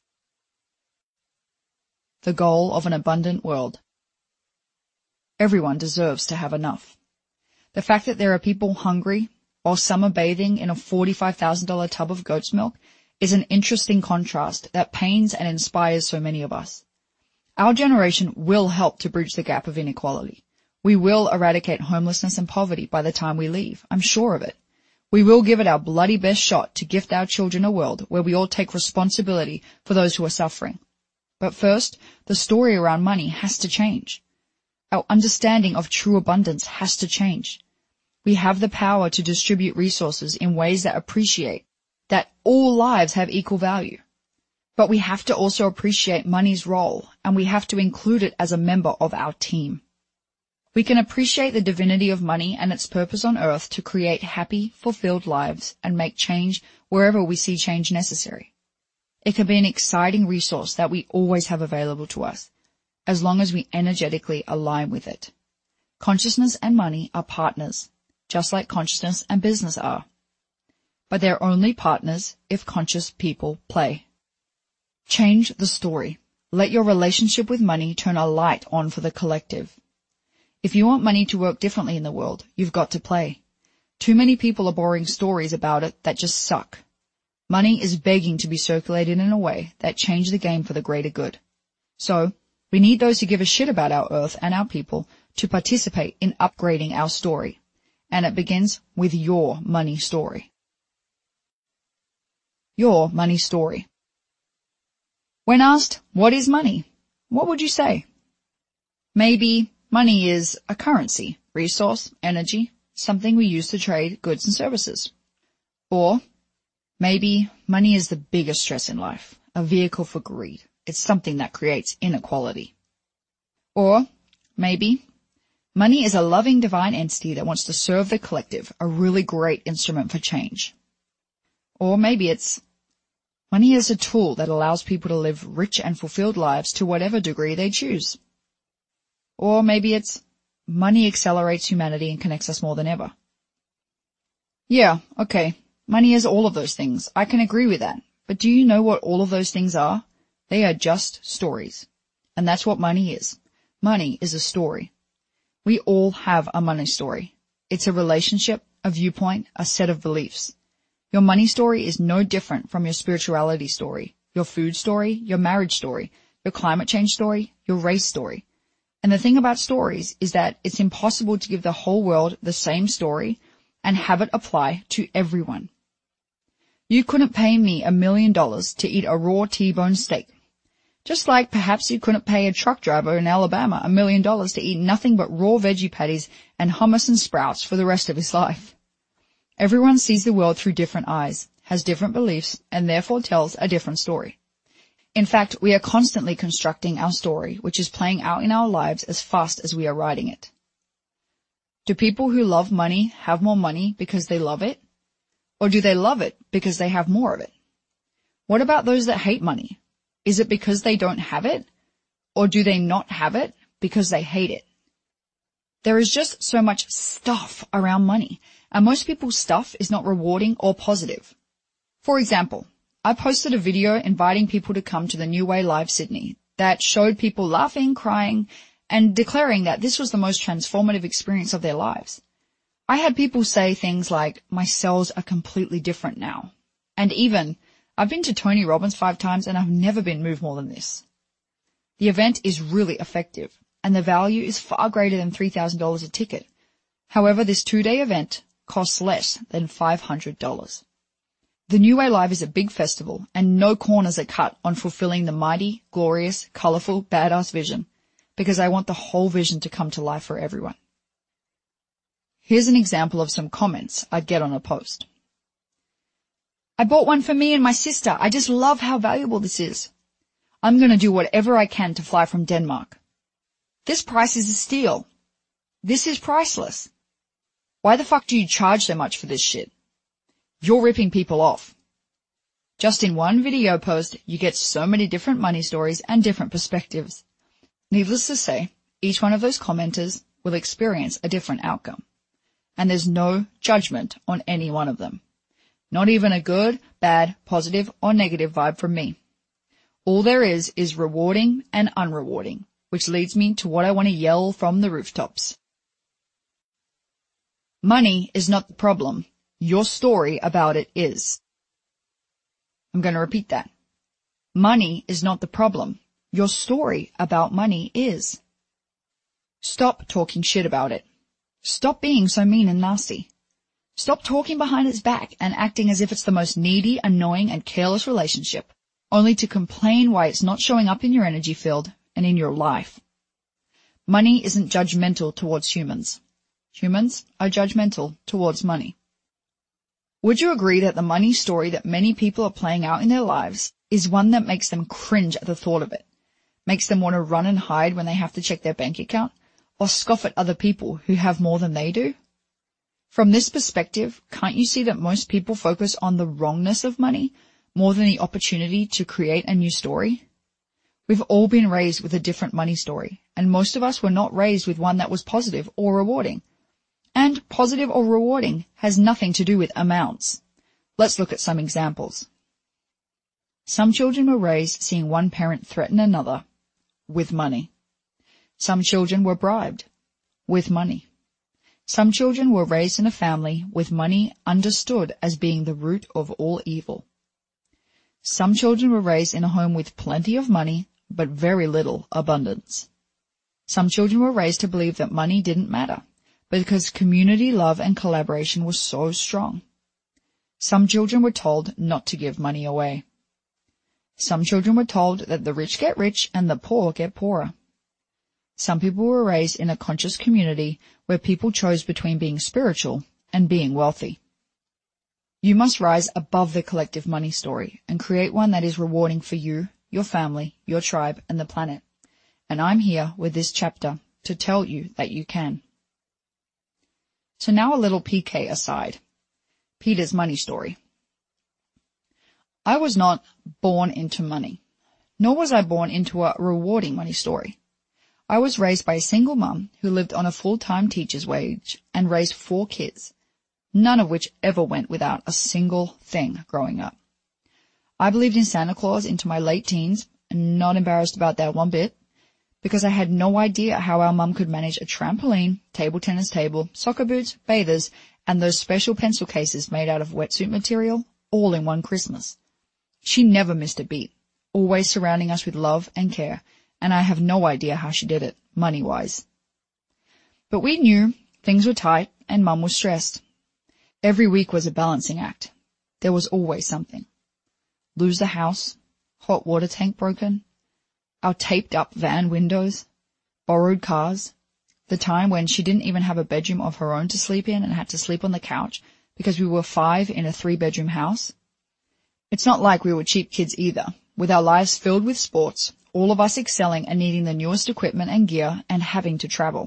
The goal of an abundant world. Everyone deserves to have enough. The fact that there are people hungry while some are bathing in a $45,000 tub of goat's milk is an interesting contrast that pains and inspires so many of us. Our generation will help to bridge the gap of inequality. We will eradicate homelessness and poverty by the time we leave. I'm sure of it. We will give it our bloody best shot to gift our children a world where we all take responsibility for those who are suffering. But first, the story around money has to change. Our understanding of true abundance has to change. We have the power to distribute resources in ways that appreciate that all lives have equal value. But we have to also appreciate money's role, and we have to include it as a member of our team. We can appreciate the divinity of money and its purpose on earth to create happy, fulfilled lives and make change wherever we see change necessary. It can be an exciting resource that we always have available to us, as long as we energetically align with it. Consciousness and money are partners, just like consciousness and business are. But they're only partners if conscious people play. Change the story. Let your relationship with money turn a light on for the collective. If you want money to work differently in the world, you've got to play. Too many people are borrowing stories about it that just suck. Money is begging to be circulated in a way that changes the game for the greater good. So, we need those who give a shit about our earth and our people to participate in upgrading our story. And it begins with your money story. Your money story. When asked, what is money? What would you say? Maybe money is a currency, resource, energy, something we use to trade goods and services. Or maybe money is the biggest stress in life, a vehicle for greed. It's something that creates inequality. Or maybe money is a loving divine entity that wants to serve the collective, a really great instrument for change. Or maybe it's money is a tool that allows people to live rich and fulfilled lives to whatever degree they choose. Or maybe it's money accelerates humanity and connects us more than ever. Yeah, okay, money is all of those things. I can agree with that. But do you know what all of those things are? They are just stories. And that's what money is. Money is a story. We all have a money story. It's a relationship, a viewpoint, a set of beliefs. Your money story is no different from your spirituality story, your food story, your marriage story, your climate change story, your race story. And the thing about stories is that it's impossible to give the whole world the same story and have it apply to everyone. You couldn't pay me $1 million to eat a raw T-bone steak. Just like perhaps you couldn't pay a truck driver in Alabama $1 million to eat nothing but raw veggie patties and hummus and sprouts for the rest of his life. Everyone sees the world through different eyes, has different beliefs, and therefore tells a different story. In fact, we are constantly constructing our story, which is playing out in our lives as fast as we are writing it. Do people who love money have more money because they love it? Or do they love it because they have more of it? What about those that hate money? Is it because they don't have it? Or do they not have it because they hate it? There is just so much stuff around money, and most people's stuff is not rewarding or positive. For example, I posted a video inviting people to come to the New Way Live Sydney that showed people laughing, crying, and declaring that this was the most transformative experience of their lives. I had people say things like, my cells are completely different now. And even, I've been to Tony Robbins 5 times and I've never been moved more than this. The event is really effective, and the value is far greater than $3,000 a ticket. However, this 2-day event costs less than $500. The New Way Live is a big festival, and no corners are cut on fulfilling the mighty, glorious, colorful, badass vision, because I want the whole vision to come to life for everyone. Here's an example of some comments I'd get on a post. I bought one for me and my sister. I just love how valuable this is. I'm going to do whatever I can to fly from Denmark. This price is a steal. This is priceless. Why the fuck do you charge so much for this shit? You're ripping people off. Just in one video post, you get so many different money stories and different perspectives. Needless to say, each one of those commenters will experience a different outcome. And there's no judgment on any one of them. Not even a good, bad, positive, or negative vibe from me. All there is rewarding and unrewarding, which leads me to what I want to yell from the rooftops. Money is not the problem. Your story about it is. I'm going to repeat that. Money is not the problem. Your story about money is. Stop talking shit about it. Stop being so mean and nasty. Stop talking behind its back and acting as if it's the most needy, annoying, and careless relationship, only to complain why it's not showing up in your energy field and in your life. Money isn't judgmental towards humans. Humans are judgmental towards money. Would you agree that the money story that many people are playing out in their lives is one that makes them cringe at the thought of it, makes them want to run and hide when they have to check their bank account, or scoff at other people who have more than they do? From this perspective, can't you see that most people focus on the wrongness of money more than the opportunity to create a new story? We've all been raised with a different money story, and most of us were not raised with one that was positive or rewarding. And positive or rewarding has nothing to do with amounts. Let's look at some examples. Some children were raised seeing one parent threaten another with money. Some children were bribed with money. Some children were raised in a family with money understood as being the root of all evil. Some children were raised in a home with plenty of money, but very little abundance. Some children were raised to believe that money didn't matter, because community love and collaboration was so strong. Some children were told not to give money away. Some children were told that the rich get rich and the poor get poorer. Some people were raised in a conscious community where people chose between being spiritual and being wealthy. You must rise above the collective money story and create one that is rewarding for you, your family, your tribe, and the planet. And I'm here with this chapter to tell you that you can. So now a little PK aside. Peter's money story. I was not born into money, nor was I born into a rewarding money story. I was raised by a single mum who lived on a full-time teacher's wage and raised 4 kids, none of which ever went without a single thing growing up. I believed in Santa Claus into my late teens, and not embarrassed about that one bit, because I had no idea how our mum could manage a trampoline, table tennis table, soccer boots, bathers, and those special pencil cases made out of wetsuit material, all in one Christmas. She never missed a beat, always surrounding us with love and care, and I have no idea how she did it, money-wise. But we knew things were tight and Mum was stressed. Every week was a balancing act. There was always something. Lose the house, hot water tank broken, our taped-up van windows, borrowed cars, the time when she didn't even have a bedroom of her own to sleep in and had to sleep on the couch because we were 5 in a 3-bedroom house. It's not like we were cheap kids either, with our lives filled with sports, all of us excelling and needing the newest equipment and gear and having to travel.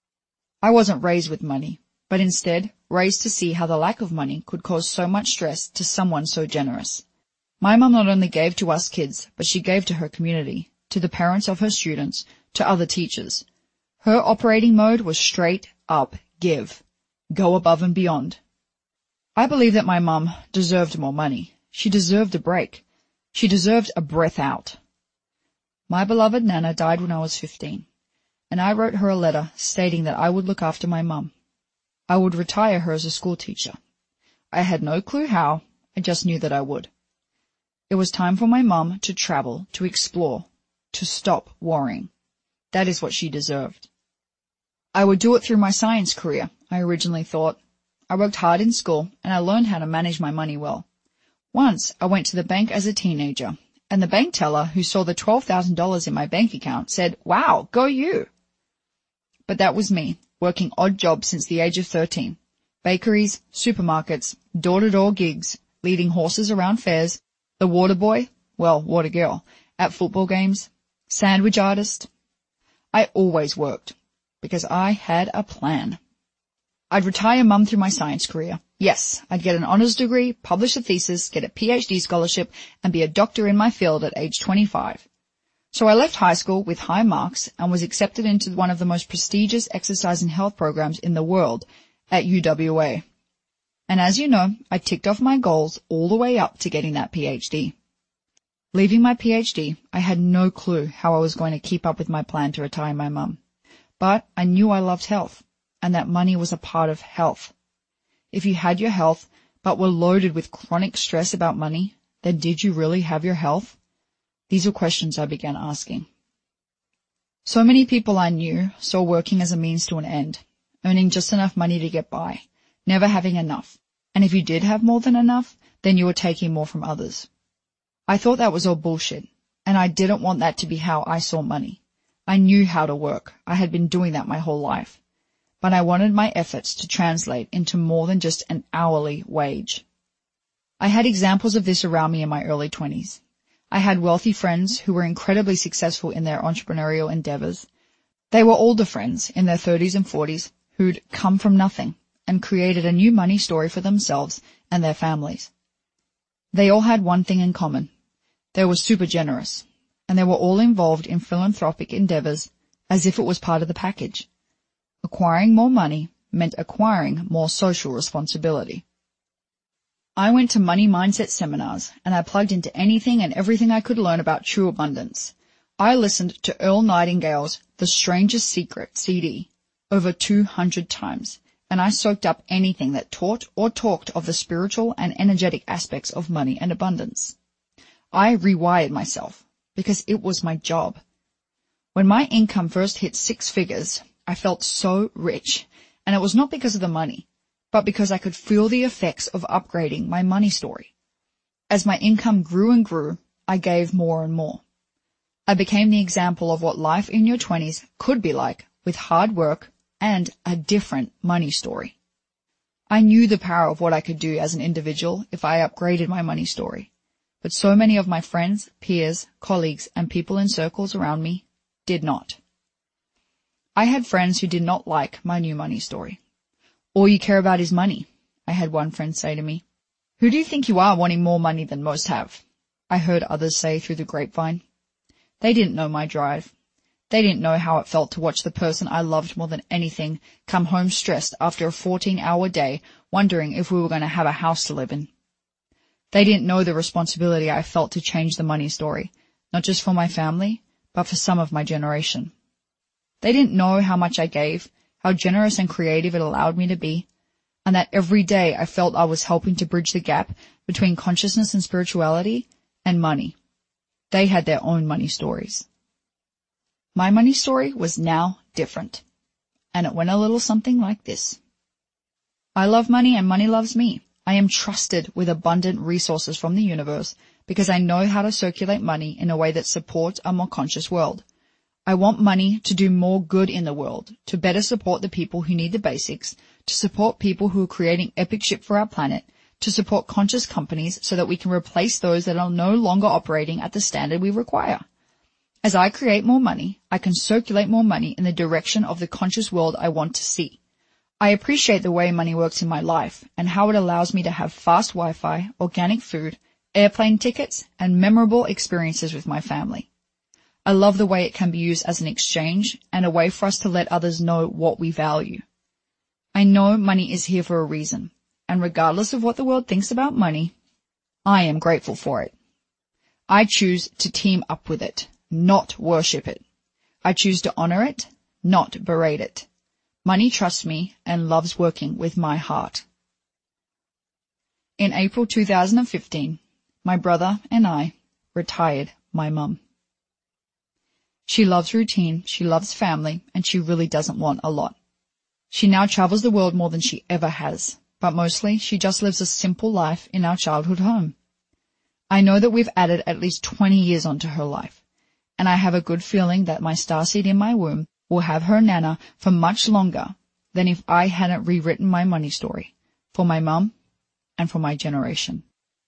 I wasn't raised with money, but instead raised to see how the lack of money could cause so much stress to someone so generous. My mum not only gave to us kids, but she gave to her community, to the parents of her students, to other teachers. Her operating mode was straight up give. Go above and beyond. I believe that my mum deserved more money. She deserved a break. She deserved a breath out. My beloved Nana died when I was 15, and I wrote her a letter stating that I would look after my mum. I would retire her as a school teacher. I had no clue how, I just knew that I would. It was time for my mum to travel, to explore, to stop worrying. That is what she deserved. I would do it through my science career, I originally thought. I worked hard in school, and I learned how to manage my money well. Once, I went to the bank as a teenager, and the bank teller, who saw the $12,000 in my bank account, said, "Wow, go you." But that was me, working odd jobs since the age of 13. Bakeries, supermarkets, door-to-door gigs, leading horses around fairs, the water boy, well, water girl, at football games, sandwich artist. I always worked, because I had a plan. I'd retire Mum through my science career. Yes, I'd get an honours degree, publish a thesis, get a PhD scholarship, and be a doctor in my field at age 25. So I left high school with high marks and was accepted into one of the most prestigious exercise and health programs in the world at UWA. And as you know, I ticked off my goals all the way up to getting that PhD. Leaving my PhD, I had no clue how I was going to keep up with my plan to retire my mum. But I knew I loved health, and that money was a part of health. If you had your health, but were loaded with chronic stress about money, then did you really have your health? These were questions I began asking. So many people I knew saw working as a means to an end, earning just enough money to get by, never having enough. And if you did have more than enough, then you were taking more from others. I thought that was all bullshit, and I didn't want that to be how I saw money. I knew how to work. I had been doing that my whole life. But I wanted my efforts to translate into more than just an hourly wage. I had examples of this around me in my early 20s. I had wealthy friends who were incredibly successful in their entrepreneurial endeavors. They were older friends in their 30s and 40s who'd come from nothing and created a new money story for themselves and their families. They all had one thing in common. They were super generous, and they were all involved in philanthropic endeavors as if it was part of the package. Acquiring more money meant acquiring more social responsibility. I went to money mindset seminars, and I plugged into anything and everything I could learn about true abundance. I listened to Earl Nightingale's The Strangest Secret CD over 200 times, and I soaked up anything that taught or talked of the spiritual and energetic aspects of money and abundance. I rewired myself because it was my job. When my income first hit 6 figures, I felt so rich, and it was not because of the money, but because I could feel the effects of upgrading my money story. As my income grew and grew, I gave more and more. I became the example of what life in your 20s could be like with hard work and a different money story. I knew the power of what I could do as an individual if I upgraded my money story, but so many of my friends, peers, colleagues, and people in circles around me did not. I had friends who did not like my new money story. All you care about is money, I had one friend say to me. Who do you think you are wanting more money than most have? I heard others say through the grapevine. They didn't know my drive. They didn't know how it felt to watch the person I loved more than anything come home stressed after a 14-hour day, wondering if we were going to have a house to live in. They didn't know the responsibility I felt to change the money story, not just for my family, but for some of my generation. They didn't know how much I gave, how generous and creative it allowed me to be, and that every day I felt I was helping to bridge the gap between consciousness and spirituality and money. They had their own money stories. My money story was now different, and it went a little something like this. I love money and money loves me. I am trusted with abundant resources from the universe because I know how to circulate money in a way that supports a more conscious world. I want money to do more good in the world, to better support the people who need the basics, to support people who are creating epic shit for our planet, to support conscious companies so that we can replace those that are no longer operating at the standard we require. As I create more money, I can circulate more money in the direction of the conscious world I want to see. I appreciate the way money works in my life and how it allows me to have fast Wi-Fi, organic food, airplane tickets, and memorable experiences with my family. I love the way it can be used as an exchange and a way for us to let others know what we value. I know money is here for a reason, and regardless of what the world thinks about money, I am grateful for it. I choose to team up with it, not worship it. I choose to honor it, not berate it. Money trusts me and loves working with my heart. In April 2015, my brother and I retired my mum. She loves routine, she loves family, and she really doesn't want a lot. She now travels the world more than she ever has, but mostly she just lives a simple life in our childhood home. I know that we've added at least 20 years onto her life, and I have a good feeling that my starseed in my womb will have her nana for much longer than if I hadn't rewritten my money story for my mum and for my generation.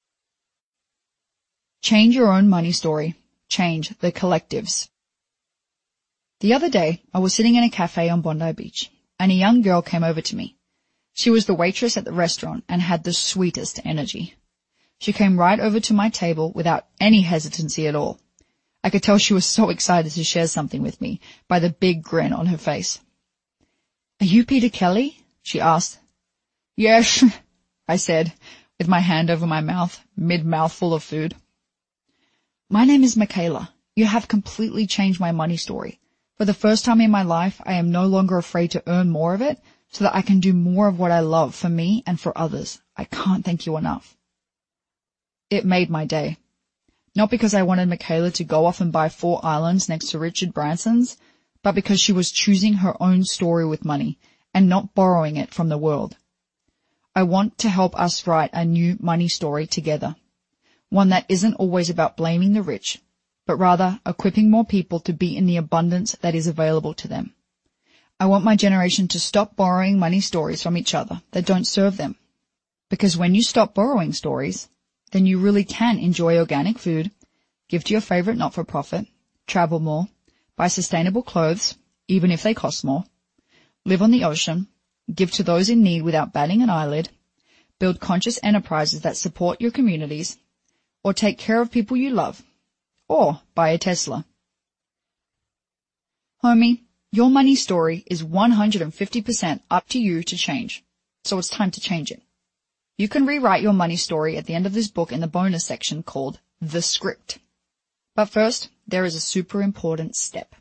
Change your own money story. Change the collective's. The other day, I was sitting in a cafe on Bondi Beach, and a young girl came over to me. She was the waitress at the restaurant and had the sweetest energy. She came right over to my table without any hesitancy at all. I could tell she was so excited to share something with me by the big grin on her face. "Are you Peter Kelly?" she asked. "Yes," I said, with my hand over my mouth, mid-mouthful of food. "My name is Michaela. You have completely changed my money story. For the first time in my life, I am no longer afraid to earn more of it so that I can do more of what I love for me and for others. I can't thank you enough." It made my day. Not because I wanted Michaela to go off and buy 4 islands next to Richard Branson's, but because she was choosing her own story with money and not borrowing it from the world. I want to help us write a new money story together, one that isn't always about blaming the rich, but rather equipping more people to be in the abundance that is available to them. I want my generation to stop borrowing money stories from each other that don't serve them. Because when you stop borrowing stories, then you really can enjoy organic food, give to your favorite not-for-profit, travel more, buy sustainable clothes, even if they cost more, live on the ocean, give to those in need without batting an eyelid, build conscious enterprises that support your communities, or take care of people you love, or buy a Tesla. Homie, your money story is 150% up to you to change, so it's time to change it. You can rewrite your money story at the end of this book in the bonus section called The Script. But first, there is a super important step.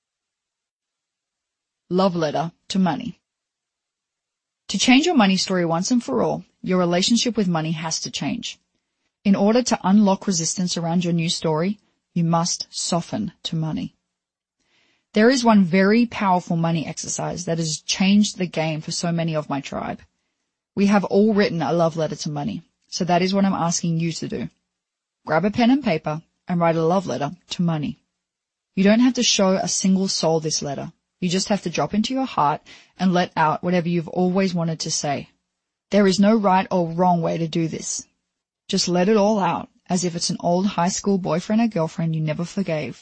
Love letter to money. To change your money story once and for all, your relationship with money has to change. In order to unlock resistance around your new story, you must soften to money. There is one very powerful money exercise that has changed the game for so many of my tribe. We have all written a love letter to money, so that is what I'm asking you to do. Grab a pen and paper and write a love letter to money. You don't have to show a single soul this letter. You just have to drop into your heart and let out whatever you've always wanted to say. There is no right or wrong way to do this. Just let it all out, as if it's an old high school boyfriend or girlfriend you never forgave.